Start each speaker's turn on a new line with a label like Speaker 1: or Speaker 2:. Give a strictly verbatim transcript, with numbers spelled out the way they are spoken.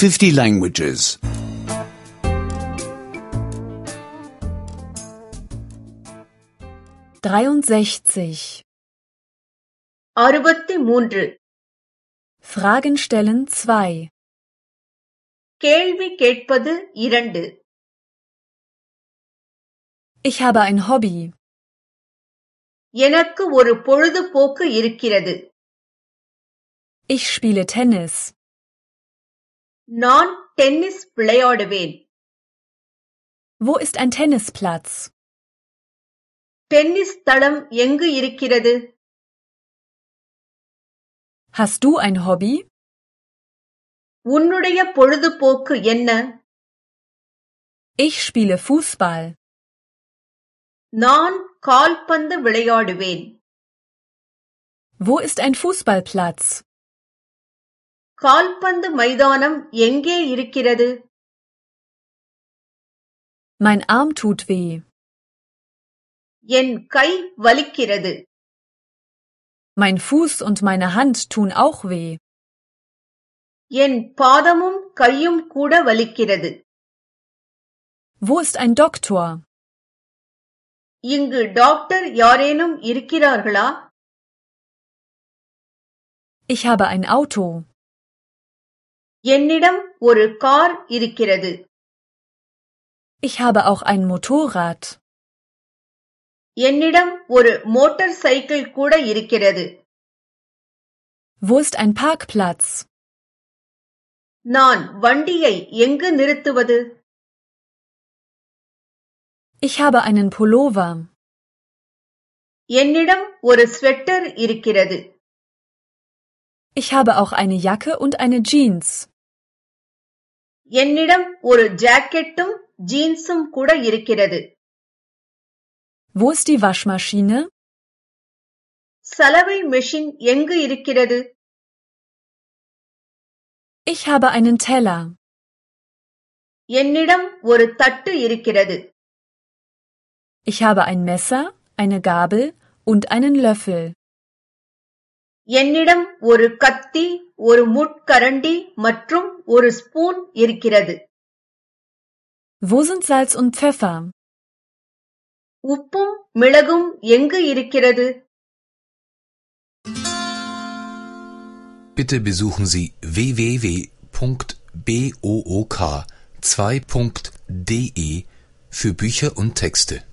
Speaker 1: fifty languages.
Speaker 2: dreiundsechzig.
Speaker 3: அறுபத்து மூன்று.
Speaker 2: Fragen stellen zwei.
Speaker 3: கேள்வி கேட்பது இரண்டு.
Speaker 2: Ich habe ein Hobby.
Speaker 3: எனக்கு ஒரு பொழுதுபோக்கு இருக்கிறது.
Speaker 2: Ich spiele Tennis.
Speaker 3: நான் டென்னிஸ் விளையாடுவேன்.
Speaker 2: Wo ist ein Tennisplatz?
Speaker 3: Tennis தளம் எங்கு இருக்கிறது?
Speaker 2: Hast du ein Hobby?
Speaker 3: உன்னுடைய பொழுதுபோக்கு என்ன?
Speaker 2: Ich spiele Fußball.
Speaker 3: நான் கால்பந்து விளையாடுவேன்.
Speaker 2: Wo ist ein Fußballplatz?
Speaker 3: கால்பந்து மைதானம் எங்கே இருக்கிறது?
Speaker 2: Mein Arm tut weh.
Speaker 3: என் கை வலிக்கிறது.
Speaker 2: Mein Fuß und meine Hand tun auch weh.
Speaker 3: என் பாதமும் கையும் கூட வலிக்கிறது.
Speaker 2: Wo ist ein Doktor?
Speaker 3: இங்கு டாக்டர் யாரேனும் இருக்கிறார்களா?
Speaker 2: Ich habe ein Auto.
Speaker 3: என்னிடம் ஒரு கார் இருக்கிறது.
Speaker 2: Ich habe auch ein Motorrad.
Speaker 3: என்னிடம் ஒரு மோட்டார் சைக்கிள் கூட இருக்கிறது.
Speaker 2: Wo ist ein Parkplatz?
Speaker 3: நான் வண்டியை எங்கு நிறுத்துவது?
Speaker 2: Ich habe einen Pullover.
Speaker 3: என்னிடம் ஒரு ஸ்வெட்டர் இருக்கிறது.
Speaker 2: Ich habe auch eine Jacke und eine Jeans.
Speaker 3: என்னிடம் ஒரு ஜாக்கெட்டும் ஜீன்ஸும் கூட இருக்கிறது.
Speaker 2: Wo ist die Waschmaschine?
Speaker 3: சலவை மெஷின் எங்கு இருக்கிறது?
Speaker 2: Ich habe einen Teller.
Speaker 3: என்னிடம் ஒரு தட்டு இருக்கிறது.
Speaker 2: Ich habe ein Messer, eine Gabel und einen Löffel.
Speaker 3: என்னிடம் ஒரு கத்தி, ஒரு முட்கரண்டி மற்றும் ஒரு ஸ்பூன் இருக்கிறது.
Speaker 2: Wo sind Salz und Pfeffer?
Speaker 3: உப்பும் மிளகும் எங்கு இருக்கிறது?
Speaker 4: Bitte besuchen Sie w w w punkt book zwei punkt de für Bücher und Texte.